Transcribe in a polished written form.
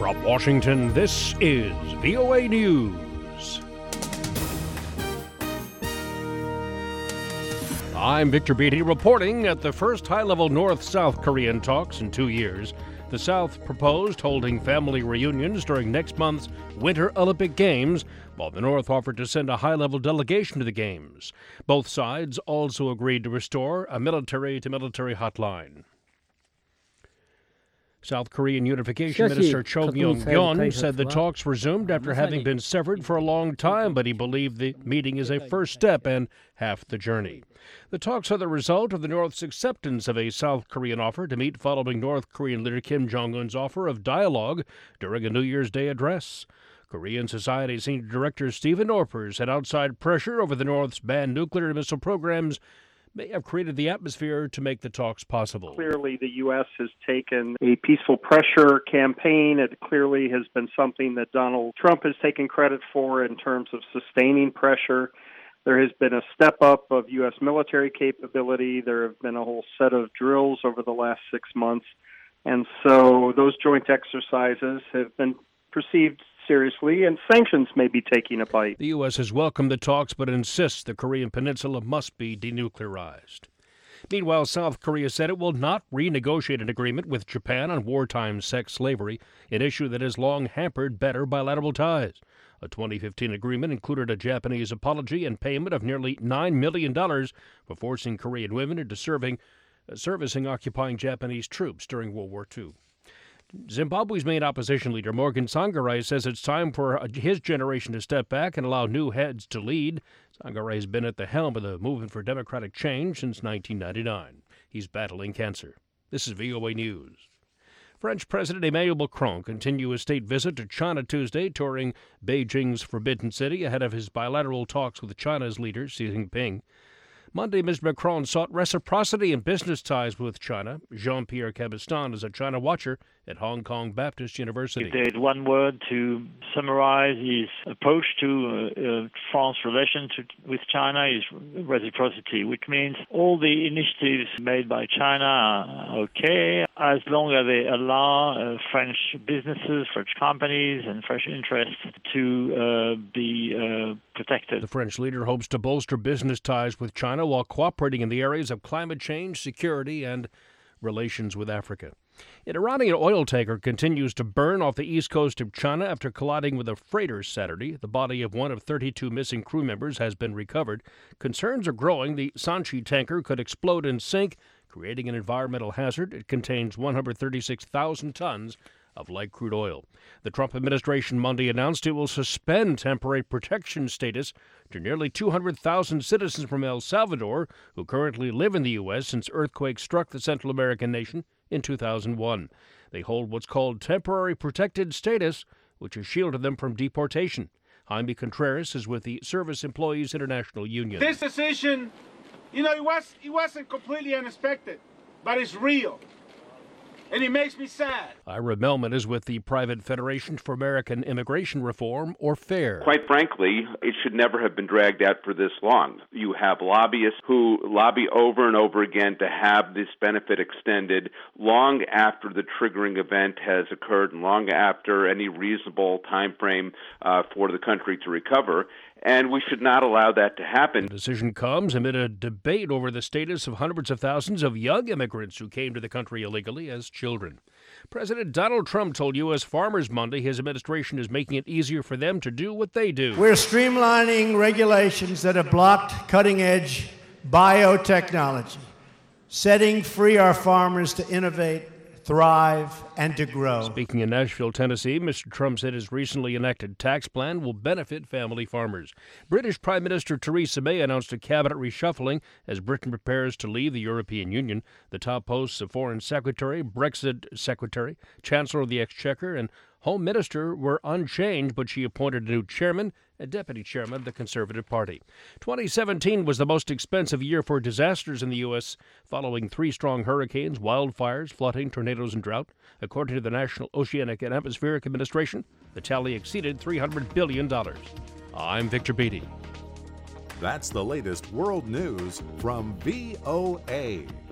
From Washington, this is VOA News. I'm Victor Beatty reporting at the first high-level North-South Korean talks in 2 years. The South proposed holding family reunions during next month's Winter Olympic Games, while the North offered to send a high-level delegation to the Games. Both sides also agreed to restore a military-to-military hotline. South Korean Unification Minister Cho Myong-gyon said the talks resumed after having been severed for a long time, but he believed the meeting is a first step and half the journey. The talks are the result of the North's acceptance of a South Korean offer to meet following North Korean leader Kim Jong-un's offer of dialogue during a New Year's Day address. Korean Society Senior Director Stephen Norper said outside pressure over the North's banned nuclear missile programs may have created the atmosphere to make the talks possible. Clearly, the U.S. has taken a peaceful pressure campaign. It clearly has been something that Donald Trump has taken credit for in terms of sustaining pressure. There has been a step up of U.S. military capability. There have been a whole set of drills over the last 6 months. And so those joint exercises have been perceived seriously, and sanctions may be taking a bite. The U.S. has welcomed the talks but insists the Korean peninsula must be denuclearized. Meanwhile, South Korea said it will not renegotiate an agreement with Japan on wartime sex slavery, an issue that has long hampered better bilateral ties. A 2015 agreement included a Japanese apology and payment of nearly $9 million for forcing Korean women into servicing occupying Japanese troops during World War II. Zimbabwe's main opposition leader, Morgan Tsvangirai, says it's time for his generation to step back and allow new heads to lead. Tsvangirai has been at the helm of the movement for democratic change since 1999. He's battling cancer. This is VOA News. French President Emmanuel Macron continued his state visit to China Tuesday, touring Beijing's Forbidden City ahead of his bilateral talks with China's leader, Xi Jinping. Monday, Mr. Macron sought reciprocity in business ties with China. Jean-Pierre Cabestan is a China watcher at Hong Kong Baptist University. If there's one word to summarize his approach to France's relation with China is reciprocity, which means all the initiatives made by China are okay as long as they allow French businesses, French companies, and French interests to be protected. The French leader hopes to bolster business ties with China while cooperating in the areas of climate change, security, and relations with Africa. An Iranian oil tanker continues to burn off the east coast of China after colliding with a freighter Saturday. The body of one of 32 missing crew members has been recovered. Concerns are growing the Sanchi tanker could explode and sink, creating an environmental hazard. It contains 136,000 tons of light crude oil. The Trump administration Monday announced it will suspend temporary protection status to nearly 200,000 citizens from El Salvador who currently live in the U.S. since earthquakes struck the Central American nation in 2001. They hold what's called temporary protected status, which has shielded them from deportation. Jaime Contreras is with the Service Employees International Union. This decision, it wasn't completely unexpected, but it's real. And it makes me sad. Ira Melman is with the Private Federation for American Immigration Reform, or FAIR. Quite frankly, it should never have been dragged out for this long. You have lobbyists who lobby over and over again to have this benefit extended long after the triggering event has occurred and long after any reasonable time frame for the country to recover. And we should not allow that to happen. The decision comes amid a debate over the status of hundreds of thousands of young immigrants who came to the country illegally as children. President Donald Trump told U.S. farmers Monday his administration is making it easier for them to do what they do. We're streamlining regulations that have blocked cutting-edge biotechnology, setting free our farmers to innovate, thrive, and to grow. Speaking in Nashville, Tennessee, Mr. Trump said his recently enacted tax plan will benefit family farmers. British Prime Minister Theresa May announced a cabinet reshuffling as Britain prepares to leave the European Union. The top posts of Foreign Secretary, Brexit Secretary, Chancellor of the Exchequer, and Home Minister were unchanged, but she appointed a new chairman and deputy chairman of the Conservative Party. 2017 was the most expensive year for disasters in the U.S., following 3 strong hurricanes, wildfires, flooding, tornadoes, and drought. According to the National Oceanic and Atmospheric Administration, the tally exceeded $300 billion. I'm Victor Beatty. That's the latest world news from VOA.